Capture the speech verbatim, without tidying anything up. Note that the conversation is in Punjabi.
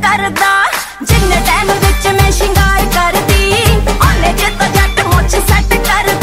करदा जिन्ने टाइम विच मैं शिंगार करदी ओने च तो जट मुझ सैट कर